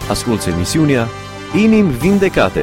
Asculți emisiunea Inimi Vindecate.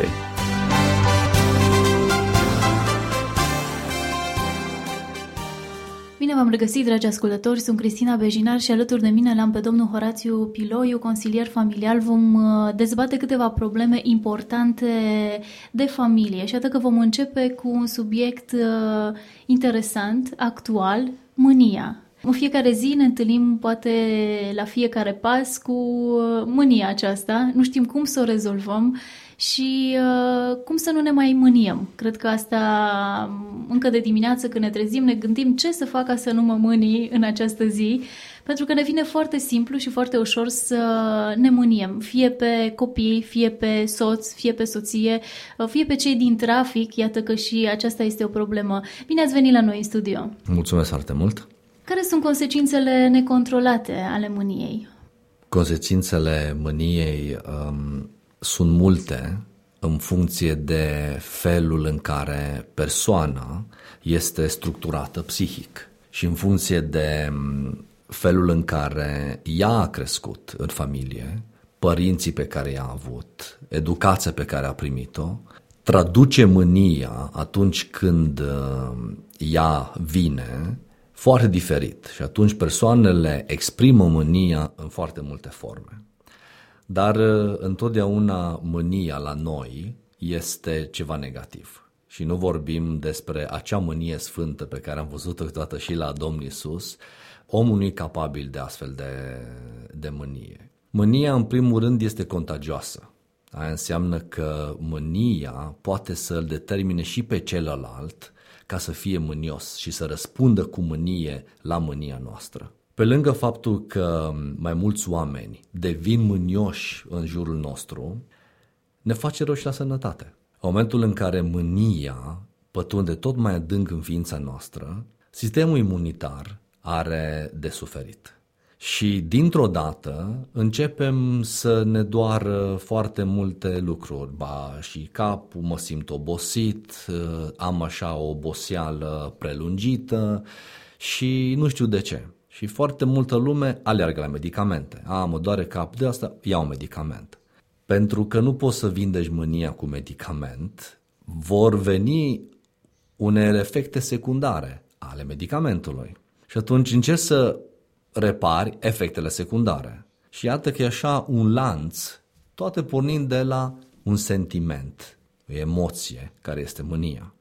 Bine v-am regăsit, dragi ascultători, sunt Cristina Bejinar și alături de mine l-am pe domnul Horațiu Piloiu, consilier familial. Vom dezbate câteva probleme importante de familie și atât că vom începe cu un subiect interesant, actual, mânia. În fiecare zi ne întâlnim, poate la fiecare pas, cu mânia aceasta. Nu știm cum să o rezolvăm și cum să nu ne mai mâniem. Cred că asta, încă de dimineață când ne trezim, ne gândim ce să fac ca să nu mă mânii în această zi, pentru că ne vine foarte simplu și foarte ușor să ne mâniem, fie pe copii, fie pe soț, fie pe soție, fie pe cei din trafic. Iată că și aceasta este o problemă. Bine ați venit la noi în studio! Mulțumesc foarte mult! Care sunt consecințele necontrolate ale mâniei? Consecințele mâniei sunt multe în funcție de felul în care persoana este structurată psihic și în funcție de felul în care ea a crescut în familie, părinții pe care i-a avut, educația pe care a primit-o, traduce mânia atunci când ea vine foarte diferit și atunci persoanele exprimă mânia în foarte multe forme. Dar întotdeauna mânia la noi este ceva negativ și nu vorbim despre acea mânie sfântă pe care am văzut-o câteodată și la Domnul Iisus. Omul nu e capabil de astfel de mânie. Mânia, în primul rând, este contagioasă. Aia înseamnă că mânia poate să îl determine și pe celălalt ca să fie mânios și să răspundă cu mânie la mânia noastră. Pe lângă faptul că mai mulți oameni devin mânioși în jurul nostru, ne face rău și la sănătate. În momentul în care mânia pătrunde tot mai adânc în ființa noastră, sistemul imunitar are de suferit. Și dintr-o dată începem să ne doară foarte multe lucruri. Și capul, mă simt obosit, am așa o oboseală prelungită și nu știu de ce. Și foarte multă lume aleargă la medicamente. Mă doare cap de asta, iau un medicament. Pentru că nu poți să vindeci mânia cu medicament, vor veni unele efecte secundare ale medicamentului. Și atunci încerci să repari efectele secundare. Și iată că e așa un lanț, toate pornind de la un sentiment, o emoție, care este mânia.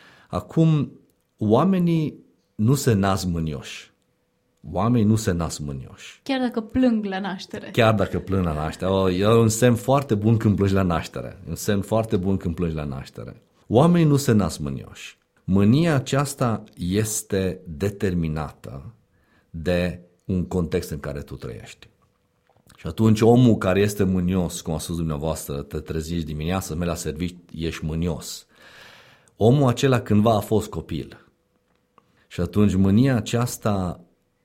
Acum, oamenii nu se nasc mânioși. Oamenii nu se nasc mânioși. Chiar dacă plâng la naștere. Chiar dacă plâng la naștere. E un semn foarte bun când plângi la naștere. Un semn foarte bun când plângi la naștere. Oamenii nu se nasc mânioși. Mânia aceasta este determinată de un context în care tu trăiești. Și atunci omul care este mânios, cum a spus dumneavoastră, te treziști dimineața, mergi la serviciu, ești mânios. Omul acela cândva a fost copil. Și atunci mânia aceasta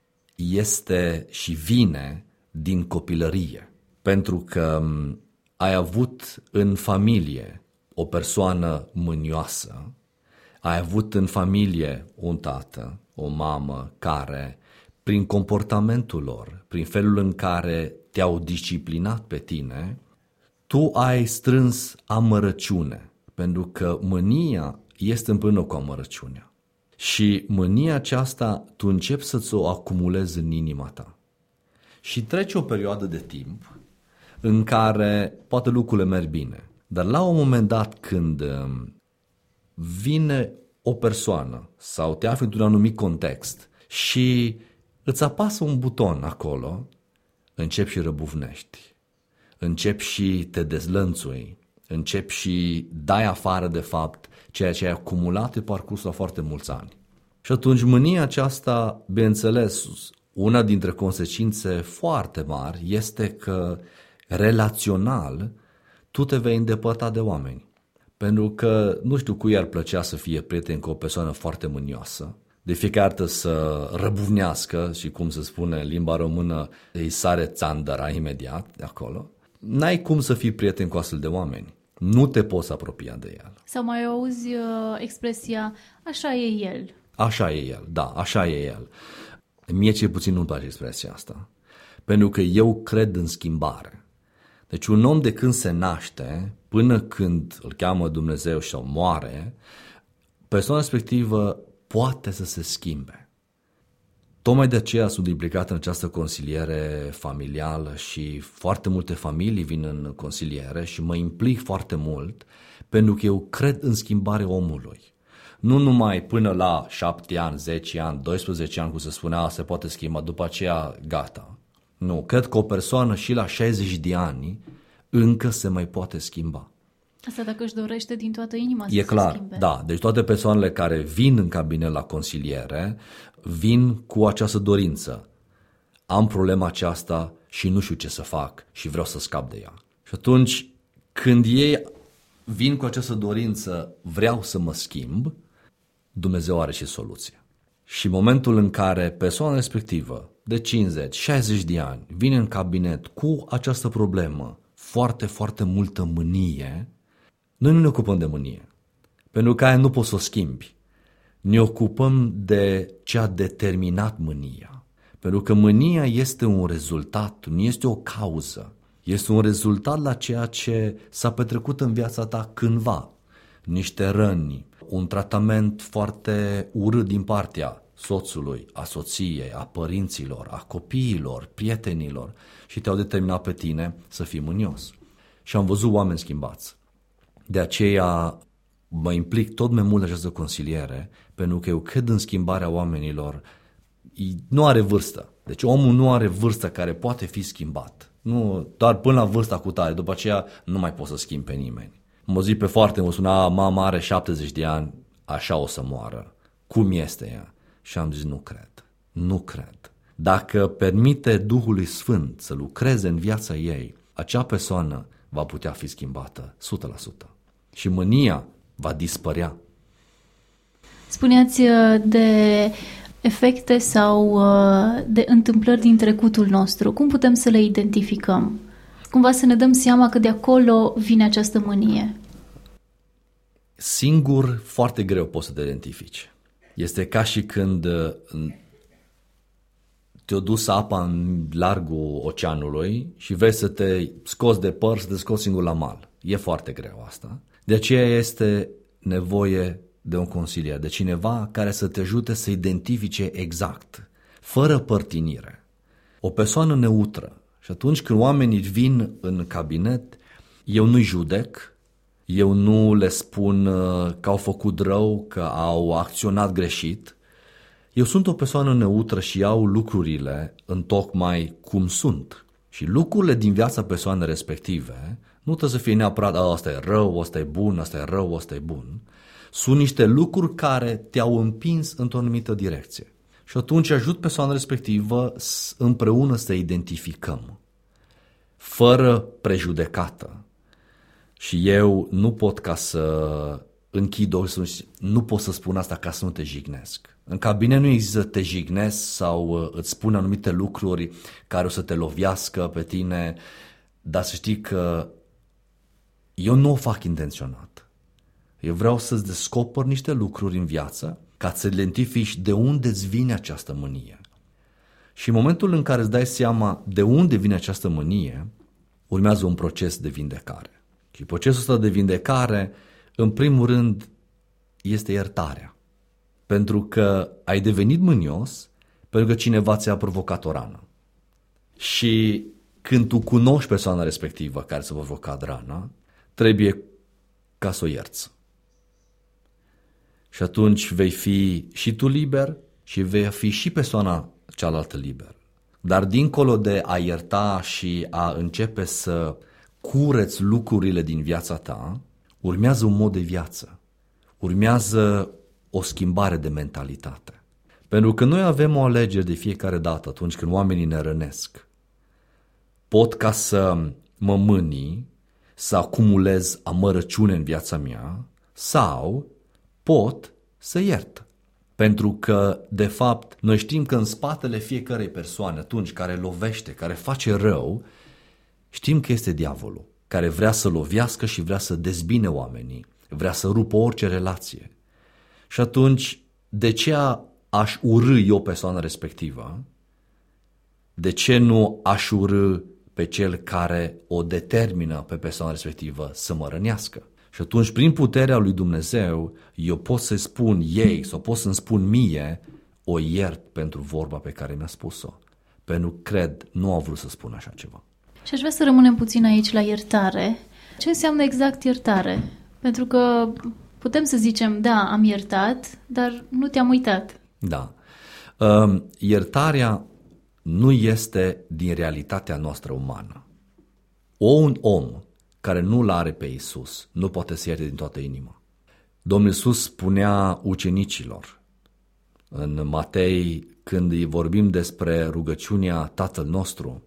este și vine din copilărie. Pentru că ai avut în familie o persoană mânioasă, ai avut în familie un tată, o mamă care, prin comportamentul lor, prin felul în care te-au disciplinat pe tine, tu ai strâns amărăciune, pentru că mânia este împreună cu amărăciunea. Și mânia aceasta tu începi să-ți o acumulezi în inima ta. Și trece o perioadă de timp în care poate lucrurile merg bine, dar la un moment dat când vine o persoană sau te afli într-un anumit context și îți apasă un buton acolo, începi și răbufnești, începi și te dezlănțui, începi și dai afară de fapt ceea ce ai acumulat pe parcursul la foarte mulți ani. Și atunci mânia aceasta, bineînțeles, una dintre consecințe foarte mari este că relațional tu te vei îndepărta de oameni. Pentru că nu știu cui ar plăcea să fie prieten cu o persoană foarte mânioasă, de fiecare dată să răbuvnească și, cum se spune în limba română, îi sare țandăra imediat de acolo. N-ai cum să fii prieten cu astfel de oameni. Nu te poți apropia de el. Sau mai auzi expresia, așa e el. Așa e el, da, așa e el. Mie cel puțin nu-mi place expresia asta. Pentru că eu cred în schimbare. Deci un om de când se naște până când îl cheamă Dumnezeu și moare, persoana respectivă poate să se schimbe. Tocmai de aceea sunt implicat în această consiliere familială și foarte multe familii vin în consiliere și mă implic foarte mult pentru că eu cred în schimbarea omului. Nu numai până la 7 ani, 10 ani, 12 ani, cum se spunea, se poate schimba, după aceea gata. Nu, cred că o persoană și la 60 de ani încă se mai poate schimba. Asta dacă își dorește din toată inima să E clar, se schimbe. da. Deci toate persoanele care vin în cabinet la consiliere vin cu această dorință. Am problema aceasta și nu știu ce să fac și vreau să scap de ea. Și atunci când ei vin cu această dorință, vreau să mă schimb, Dumnezeu are și soluție. Și momentul în care persoana respectivă de 50, 60 de ani vine în cabinet cu această problemă, foarte, foarte multă mânie, noi nu ne ocupăm de mânie, pentru că aia nu poți să o schimbi. Ne ocupăm de ce a determinat mânia, pentru că mânia este un rezultat, nu este o cauză. Este un rezultat la ceea ce s-a petrecut în viața ta cândva. Niște răni, un tratament foarte urât din partea soțului, a soției, a părinților, a copiilor, prietenilor și te-au determinat pe tine să fii mânios. Și am văzut oameni schimbați. De aceea mă implic tot mai mult în această consiliere, pentru că eu cred în schimbarea oamenilor. Nu are vârstă. Deci omul nu are vârstă care poate fi schimbat. Nu, doar până la vârsta cu tare, după aceea nu mai poți să schimbi pe nimeni. Mă zic pe foarte mult, spunea, mama are 70 de ani, așa o să moară. Cum este ea? Și am zis, nu cred. Dacă permite Duhului Sfânt să lucreze în viața ei, acea persoană va putea fi schimbată 100%. Și mânia va dispărea. Spuneați de efecte sau de întâmplări din trecutul nostru. Cum putem să le identificăm? Cumva să ne dăm seama că de acolo vine această mânie. Singur, foarte greu poți să te identifici. Este ca și când te-o dus apa în largul oceanului și vrei să te scoți de păr, să te scoți singur la mal. E foarte greu asta. De aceea este nevoie de un consilier, de cineva care să te ajute să identifice exact, fără părtinire, o persoană neutră. Și atunci când oamenii vin în cabinet, eu nu-i judec, eu nu le spun că au făcut rău, că au acționat greșit. Eu sunt o persoană neutră și iau lucrurile întocmai cum sunt. Și lucrurile din viața persoanei respective nu trebuie să fie neapărat ăsta e rău, ăsta e bun, ăsta e rău, ăsta e bun. Sunt niște lucruri care te-au împins într-o anumită direcție. Și atunci ajut persoana respectivă împreună să identificăm, fără prejudecată. Și eu nu pot ca să închid ochii, nu pot să spun asta ca să nu te jignesc. În cabinet nu există te jignesc sau îți spun anumite lucruri care o să te lovească pe tine, dar să știi că eu nu o fac intenționat. Eu vreau să-ți descoper niște lucruri în viață ca să identifici de unde îți vine această mânie. Și în momentul în care îți dai seama de unde vine această mânie, urmează un proces de vindecare. Și procesul ăsta de vindecare, în primul rând, este iertarea. Pentru că ai devenit mânios, pentru că cineva ți-a provocat o rană. Și când tu cunoști persoana respectivă care ți-a provocat rana, trebuie ca să o ierți. Și atunci vei fi și tu liber și vei fi și persoana cealaltă liber. Dar dincolo de a ierta și a începe să cureți lucrurile din viața ta, urmează un mod de viață. Urmează o schimbare de mentalitate. Pentru că noi avem o alegere de fiecare dată atunci când oamenii ne rănesc. Pot ca să mă mâni, să acumulez amărăciune în viața mea sau pot să iert. Pentru că, de fapt, noi știm că în spatele fiecărei persoane, atunci care lovește, care face rău, știm că este diavolul, care vrea să lovească și vrea să dezbine oamenii, vrea să rupă orice relație. Și atunci, de ce aș urî eu persoana respectivă? De ce nu aș urî pe cel care o determină pe persoana respectivă să mă rănească. Și atunci, prin puterea lui Dumnezeu, eu pot să-i spun ei sau pot să-mi spun mie, o iert pentru vorba pe care mi-a spus-o. Pentru că cred, nu au vrut să spun așa ceva. Și aș vrea să rămânem puțin aici la iertare. Ce înseamnă exact iertare? Pentru că putem să zicem, da, am iertat, dar nu te-am uitat. Da. Iertarea nu este din realitatea noastră umană. Un om care nu-L are pe Iisus nu poate să ierte din toată inima. Domnul Iisus spunea ucenicilor în Matei, când îi vorbim despre rugăciunea Tatăl nostru,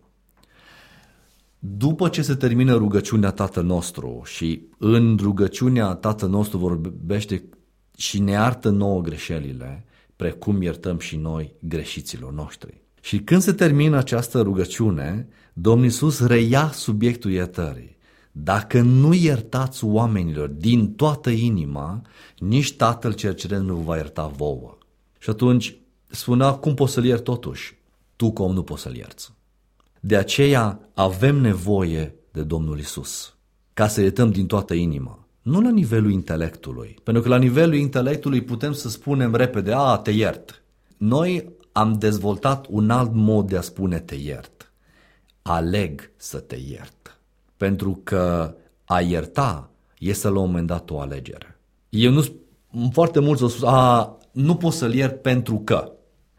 după ce se termină rugăciunea Tatăl nostru și în rugăciunea Tatăl nostru vorbește și ne iartă nouă greșelile, precum iertăm și noi greșiților noștri. Și când se termină această rugăciune, Domnul Iisus reia subiectul iertării. Dacă nu iertați oamenilor din toată inima, nici Tatăl cel Ceresc nu va ierta vouă. Și atunci spunea, cum poți să-l ierți totuși? Tu cum nu poți să-l ierți. De aceea avem nevoie de Domnul Iisus, ca să iertăm din toată inima. Nu la nivelul intelectului, pentru că la nivelul intelectului putem să spunem repede, te iert. Noi am dezvoltat un alt mod de a spune te iert. Aleg să te iert. Pentru că a ierta este la un moment dat o alegere. Foarte mulți au spus, nu pot să-l iert pentru că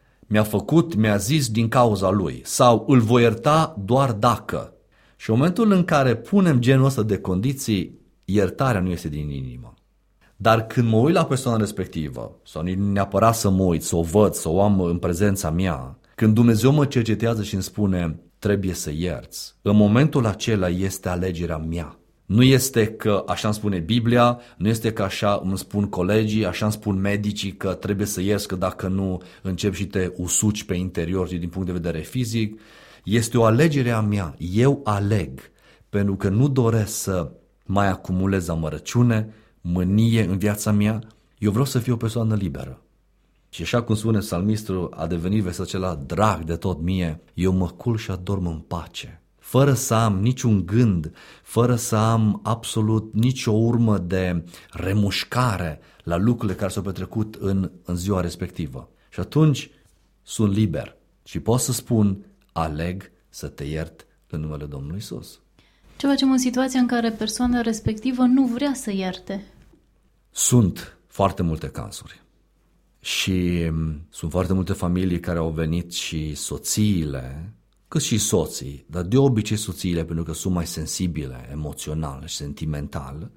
mi-a zis din cauza lui sau îl voi ierta doar dacă. Și în momentul în care punem genul ăsta de condiții, iertarea nu este din inimă. Dar când mă uit la persoana respectivă, sau neapărat să mă uit, să o văd, să o am în prezența mea, când Dumnezeu mă cercetează și îmi spune, trebuie să ierți, în momentul acela este alegerea mea. Nu este că așa îmi spune Biblia, nu este că așa îmi spun colegii, așa îmi spun medicii că trebuie să ierți, că dacă nu încep și te usuci pe interior și din punct de vedere fizic. Este o alegere a mea. Eu aleg, pentru că nu doresc să mai acumulez amărăciune, mânie în viața mea. Eu vreau să fiu o persoană liberă. Și așa cum spune psalmistul, a devenit versetul acela drag de tot mie, eu mă culc și adorm în pace. Fără să am niciun gând, fără să am absolut nicio urmă de remușcare la lucrurile care s-au petrecut în ziua respectivă. Și atunci sunt liber și pot să spun, aleg să te iert în numele Domnului Iisus. Ce facem în situația în care persoana respectivă nu vrea să ierte? Sunt foarte multe cazuri. Și sunt foarte multe familii care au venit și soțiile, cât și soții, dar de obicei soțiile, pentru că sunt mai sensibile, emoțional și sentimental,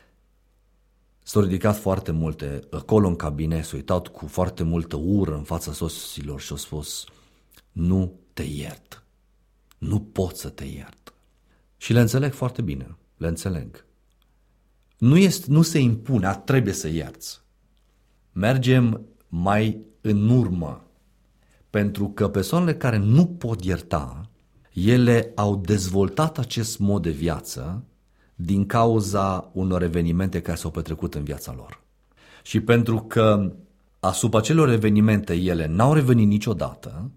s-au ridicat foarte multe acolo în cabinet, s-au uitat cu foarte multă ură în fața soților și au spus, nu te iert, nu pot să te iert. Și le înțeleg foarte bine, le înțeleg. Nu se impune, trebuie să ierți. Mergem mai în urmă, pentru că persoanele care nu pot ierta, ele au dezvoltat acest mod de viață din cauza unor evenimente care s-au petrecut în viața lor. Și pentru că asupra acelor evenimente ele n-au revenit niciodată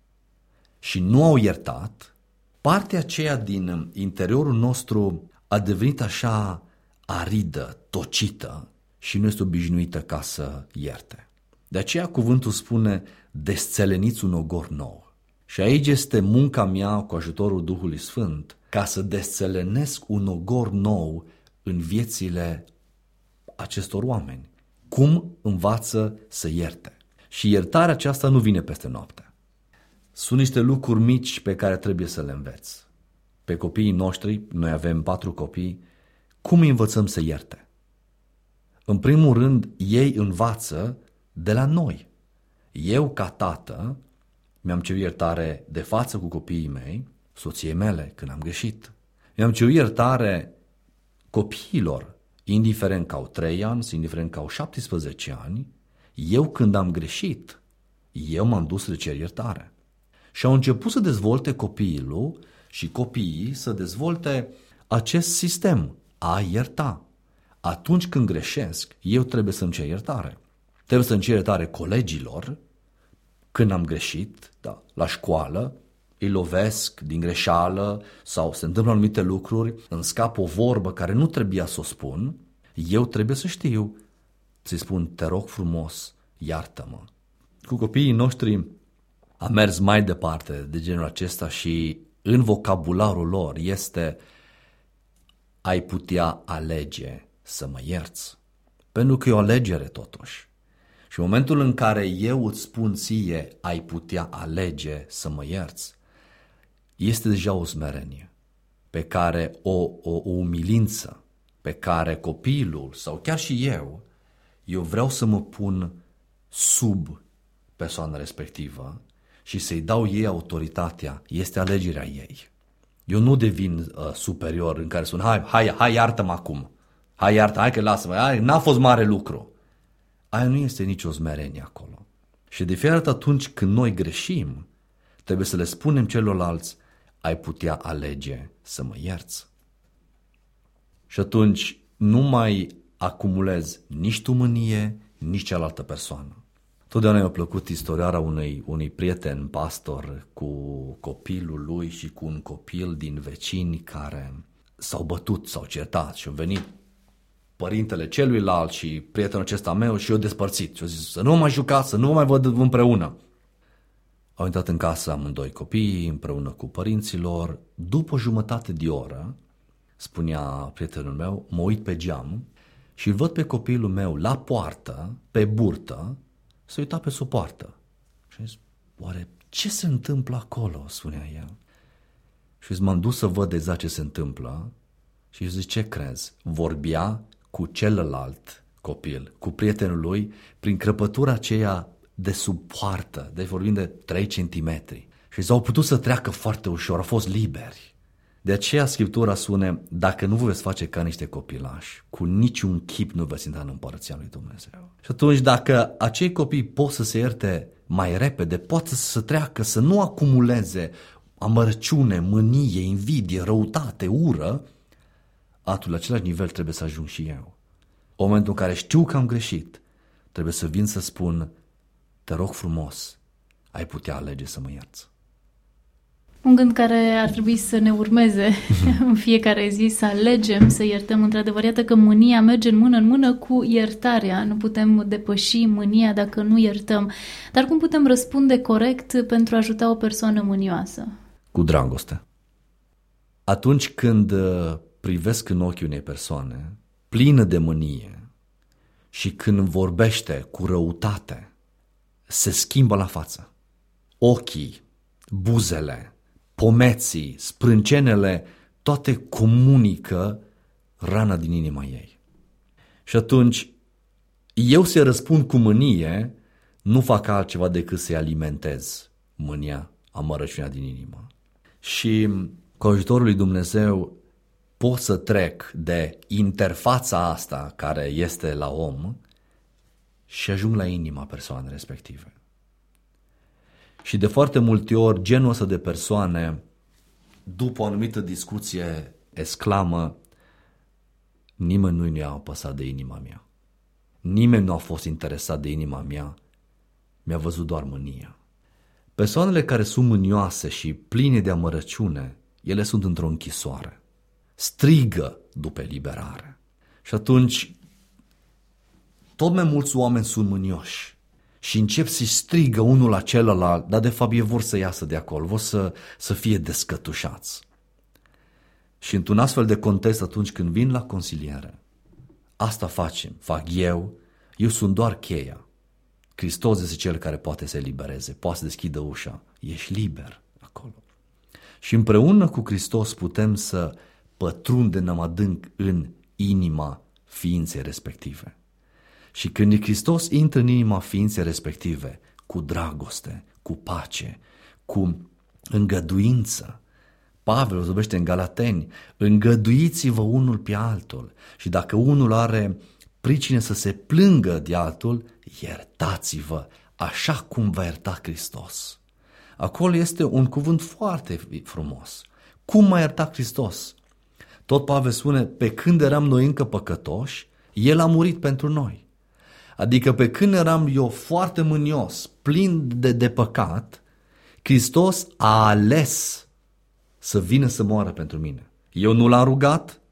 și nu au iertat, partea aceea din interiorul nostru a devenit așa aridă, tocită și nu este obișnuită ca să ierte. De aceea cuvântul spune, desțeleniți un ogor nou. Și aici este munca mea cu ajutorul Duhului Sfânt, ca să desțelenesc un ogor nou în viețile acestor oameni. Cum învață să ierte? Și iertarea aceasta nu vine peste noapte. Sunt niște lucruri mici pe care trebuie să le înveți. Pe copiii noștri, noi avem 4 copii, cum îi învățăm să ierte? În primul rând, ei învață de la noi. Eu, ca tată, mi-am cerut iertare de față cu copiii mei, soției mele, când am greșit. Mi-am cerut iertare copiilor, indiferent că au 3 ani, indiferent că au 17 ani, eu când am greșit, eu m-am dus să le cer iertare. Și au început să dezvolte copilul și copiii să dezvolte acest sistem, a ierta. Atunci când greșesc, eu trebuie să-mi cer iertare. Trebuie să-mi cer iertare colegilor când am greșit, la școală, îi lovesc din greșeală sau se întâmplă anumite lucruri, îmi scapă o vorbă care nu trebuia să o spun, eu trebuie să știu, să-i spun, te rog frumos, iartă-mă. Cu copiii noștri am mers mai departe de genul acesta și în vocabularul lor este ai putea alege să mă ierți. Pentru că e o alegere totuși. Și în momentul în care eu îți spun ție ai putea alege să mă ierți, este deja o smerenie pe care o umilință pe care copilul sau chiar și eu vreau să mă pun sub persoana respectivă și să-i dau ei autoritatea, este alegerea ei. Eu nu devin superior în care spun, hai iartă-mă acum, hai că lasă-mă, n-a fost mare lucru. Aia nu este nicio smerenie acolo. Și de fiecare dată atunci când noi greșim, trebuie să le spunem celorlalți, ai putea alege să mă ierți. Și atunci nu mai acumulez nici tu mânie, nici cealaltă persoană. Totdeauna mi-a plăcut istorioara unui prieten pastor cu copilul lui și cu un copil din vecini care s-au bătut, s-au certat și au venit părintele celuilalt și prietenul acesta meu și eu despărțit. Și au zis să nu mai jucați, să nu mai văd împreună. Au intrat în casă amândoi copiii împreună cu părinților. După jumătate de oră, spunea prietenul meu, mă uit pe geam și îl văd pe copilul meu la poartă, pe burtă, se uita pe sub poartă. Și zis, oare ce se întâmplă acolo? Spunea el. Și m-am dus să văd exact ce se întâmplă și zic, ce crezi? Vorbea cu celălalt copil, cu prietenul lui, prin crăpătura aceea de sub poartă, deci vorbim de 3 centimetri. Și au putut să treacă foarte ușor, au fost liberi. De aceea Scriptura spune, dacă nu vă veți face ca niște copilași, cu niciun chip nu veți intra în Împărăția lui Dumnezeu. Și atunci dacă acei copii pot să se ierte mai repede, pot să treacă, să nu acumuleze amărăciune, mânie, invidie, răutate, ură, atunci la același nivel trebuie să ajung și eu. În momentul în care știu că am greșit, trebuie să vin să spun, te rog frumos, ai putea alege să mă ierți. Un gând care ar trebui să ne urmeze în fiecare zi, să alegem să iertăm. Într-adevăr, iată că mânia merge în mână cu iertarea. Nu putem depăși mânia dacă nu iertăm. Dar cum putem răspunde corect pentru a ajuta o persoană mânioasă? Cu dragoste. Atunci când privesc în ochii unei persoane plină de mânie și când vorbește cu răutate, se schimbă la față. Ochii, buzele, pomeții, sprâncenele, toate comunică rana din inima ei. Și atunci, eu să răspund cu mânie, nu fac altceva decât să-i alimentez mânia, amărăciunea din inimă. Și cu ajutorul lui Dumnezeu pot să trec de interfața asta care este la om și ajung la inima persoanei respective. Și de foarte multe ori genul ăsta de persoane, după o anumită discuție, exclamă, nimeni nu i-a apăsat de inima mea. Nimeni nu a fost interesat de inima mea, mi-a văzut doar mânia. Persoanele care sunt mânioase și pline de amărăciune, ele sunt într-o închisoare. Strigă după eliberare. Și atunci, tot mai mulți oameni sunt mânioși și încep să strigă unul la celălalt, dar de fapt ei vor să iasă de acolo, vor să fie descătușați. Și într-un astfel de context, atunci când vin la consiliere, asta fac eu sunt doar cheia. Hristos este cel care poate să elibereze, poate să deschidă ușa, ești liber acolo. Și împreună cu Hristos putem să pătrundem adânc în inima ființei respective. Și când Hristos intră în inima ființei respective, cu dragoste, cu pace, cu îngăduință, Pavel vorbește în Galateni, îngăduiți-vă unul pe altul și dacă unul are pricine să se plângă de altul, iertați-vă așa cum v-a iertat Hristos. Acolo este un cuvânt foarte frumos. Cum m-a iertat Hristos? Tot Pavel spune, pe când eram noi încă păcătoși, El a murit pentru noi. Adică pe când eram eu foarte mânios, plin de păcat, Hristos a ales să vină să moară pentru mine. Eu nu l-am rugat,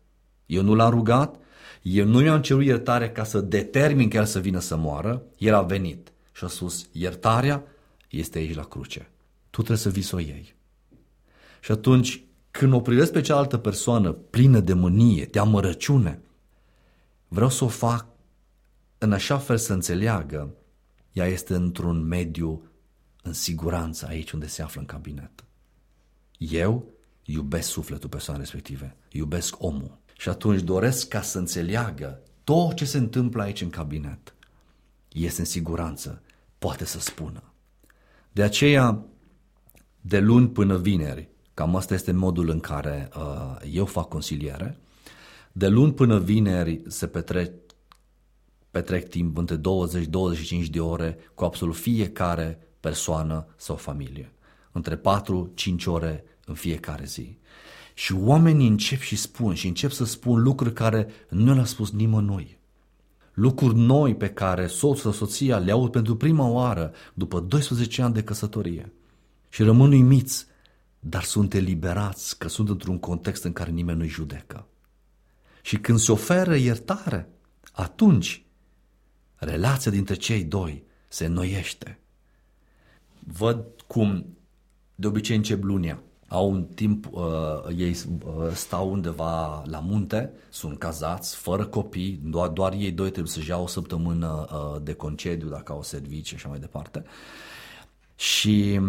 eu nu i-am cerut iertare ca să determin că el să vină să moară, el a venit și a spus, iertarea este aici la cruce. Tu trebuie să vii să o iei. Și atunci, când o privesc pe cealaltă persoană plină de mânie, de amărăciune, vreau să o fac în așa fel să înțeleagă, ea este într-un mediu în siguranță aici unde se află în cabinet. Eu iubesc sufletul persoanei respective, iubesc omul și atunci doresc ca să înțeleagă tot ce se întâmplă aici în cabinet. Este în siguranță, poate să spună. De aceea, de luni până vineri, cam asta este modul în care eu fac consiliere, de luni până vineri se petrec timp între 20-25 de ore cu absolut fiecare persoană sau familie. Între 4-5 ore în fiecare zi. Și oamenii încep să spun lucruri care nu le-a spus nimănui. Lucruri noi pe care soțul sau soția le aud pentru prima oară după 12 ani de căsătorie. Și rămân uimiți, dar sunt eliberați că sunt într-un context în care nimeni nu-i judecă. Și când se oferă iertare, atunci relația dintre cei doi se înnoiește. Văd cum de obicei încep lunia. Au un timp, ei stau undeva la munte, sunt cazați, fără copii, doar ei doi trebuie să-și iau o săptămână de concediu dacă au servicii și așa mai departe. Și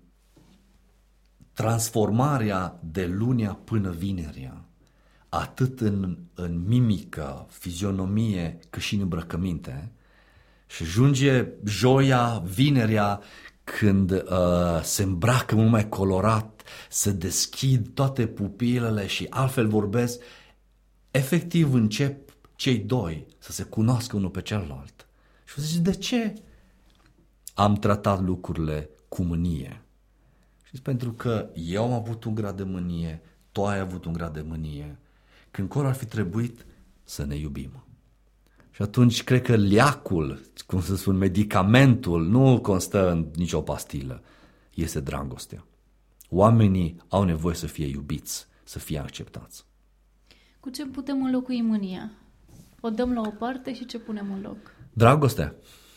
transformarea de lunia până vinerea, atât în mimică, fizionomie, cât și în îmbrăcăminte, și ajunge joia, vinerea, când se îmbracă mult mai colorat, se deschid toate pupilele și altfel vorbesc, efectiv încep cei doi să se cunoască unul pe celălalt. Și o zice, de ce am tratat lucrurile cu mânie? Și pentru că eu am avut un grad de mânie, tu ai avut un grad de mânie, când acolo ar fi trebuit să ne iubim. Și atunci cred că leacul, cum să spun, medicamentul nu constă în nicio pastilă, este dragostea. Oamenii au nevoie să fie iubiți, să fie acceptați. Cu ce putem înlocui mânia? O dăm la o parte și ce punem în loc? Dragostea.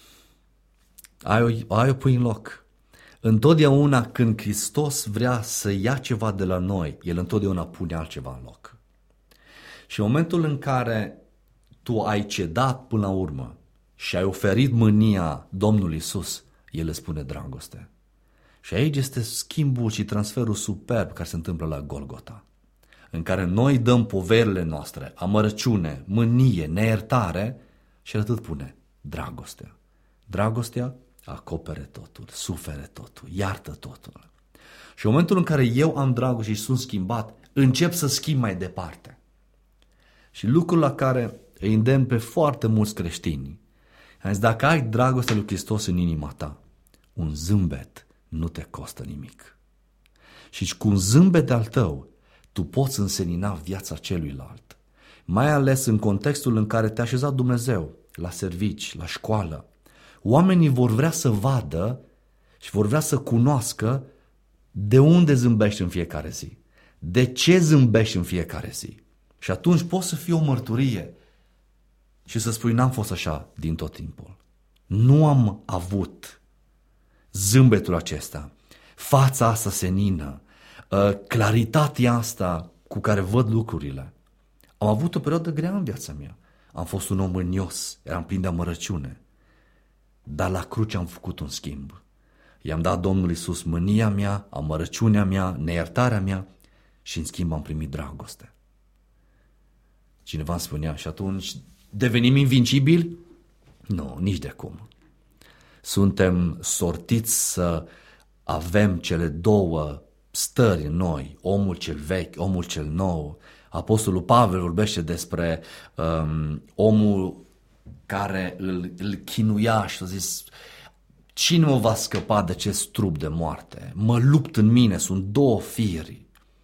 Ai o pui în loc. Întotdeauna când Hristos vrea să ia ceva de la noi, El întotdeauna pune altceva în loc. Și în momentul în care tu ai cedat până la urmă și ai oferit mânia Domnului Iisus, El îți spune dragoste. Și aici este schimbul și transferul superb care se întâmplă la Golgota, în care noi dăm poverile noastre, amărăciune, mânie, neiertare și El atât pune dragostea. Dragostea acopere totul, sufere totul, iartă totul. Și în momentul în care eu am dragoste și sunt schimbat, încep să schimb mai departe. Și lucrul la care îi îndemn pe foarte mulți creștini, dacă ai dragostea lui Hristos în inima ta, un zâmbet nu te costă nimic. Și cu un zâmbet al tău, tu poți însenina viața celuilalt. Mai ales în contextul în care te-a așezat Dumnezeu, la servici, la școală. Oamenii vor vrea să vadă și vor vrea să cunoască de unde zâmbești în fiecare zi. De ce zâmbești în fiecare zi. Și atunci poți să fii o mărturie și să spui, n-am fost așa din tot timpul. Nu am avut zâmbetul acesta, fața asta senină, claritatea asta cu care văd lucrurile. Am avut o perioadă grea în viața mea. Am fost un om mânios, eram plin de amărăciune. Dar la cruce am făcut un schimb. I-am dat Domnului Iisus mânia mea, amărăciunea mea, neiertarea mea și în schimb am primit dragoste. Cineva îmi spunea, și atunci devenim invincibili? Nu, nici de cum. Suntem sortiți să avem cele două stări în noi, omul cel vechi, omul cel nou. Apostolul Pavel vorbește despre omul care îl chinuia și a zis, cine mă va scăpa de acest trup de moarte? Mă lupt în mine, sunt două firi.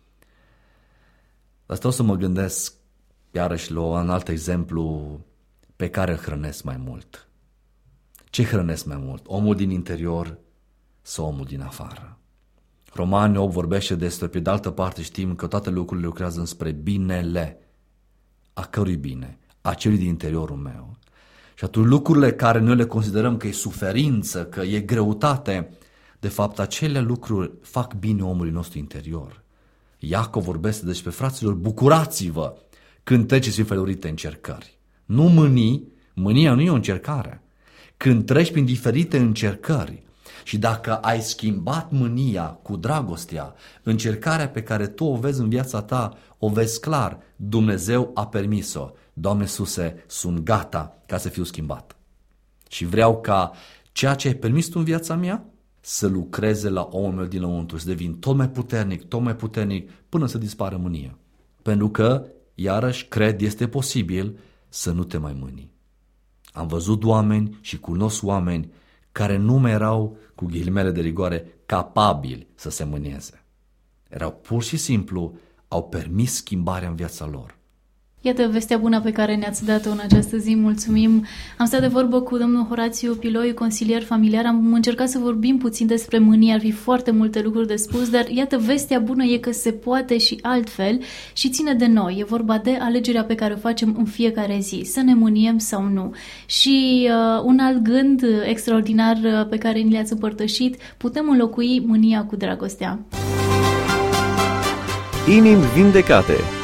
Dar stau să mă gândesc iarăși la un alt exemplu pe care îl hrănesc mai mult. Ce hrănesc mai mult? Omul din interior sau omul din afară? Romani 8 vorbește despre, pe de altă parte știm că toate lucrurile lucrează înspre binele. A cărui bine? A celui din interiorul meu. Și atunci lucrurile care noi le considerăm că e suferință, că e greutate, de fapt acele lucruri fac bine omului nostru interior. Iacov vorbește despre fraților, bucurați-vă când treceți prin felurite încercări. Nu mânia nu e o încercare. Când treci prin diferite încercări și dacă ai schimbat mânia cu dragostea, încercarea pe care tu o vezi în viața ta, o vezi clar, Dumnezeu a permis-o. Doamne Iisuse, sunt gata ca să fiu schimbat. Și vreau ca ceea ce ai permis tu în viața mea să lucreze la omul meu dinăuntru, să devin tot mai puternic, până să dispară mânia. Pentru că, iarăși, cred, este posibil să nu te mai mâni. Am văzut oameni și cunosc oameni care nu mai erau, cu ghilimele de rigoare, capabili să se mânieze. Erau pur și simplu, au permis schimbarea în viața lor. Iată vestea bună pe care ne-ați dat-o în această zi, mulțumim. Am stat de vorbă cu domnul Horațiu Piloiu, consilier familiar, am încercat să vorbim puțin despre mânie, ar fi foarte multe lucruri de spus, dar iată vestea bună e că se poate și altfel și ține de noi. E vorba de alegerea pe care o facem în fiecare zi, să ne mâniem sau nu. Și un alt gând extraordinar pe care ni le-ați împărtășit, putem înlocui mânia cu dragostea. Inimi vindecate.